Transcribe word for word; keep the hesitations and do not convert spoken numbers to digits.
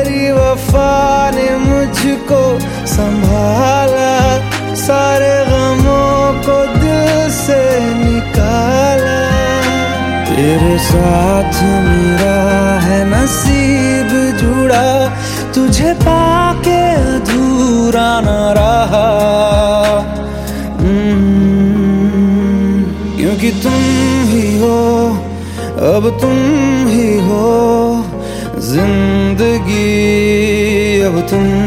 तेरी वफा ने मुझको संभाला, सारे गमों को दिल से निकाला। तेरे साथ मेरा है नसीब जुड़ा, तुझे पाके अधूरा न रहा। क्योंकि तुम ही हो, अब तुम ही हो जिंदगी, अब तुम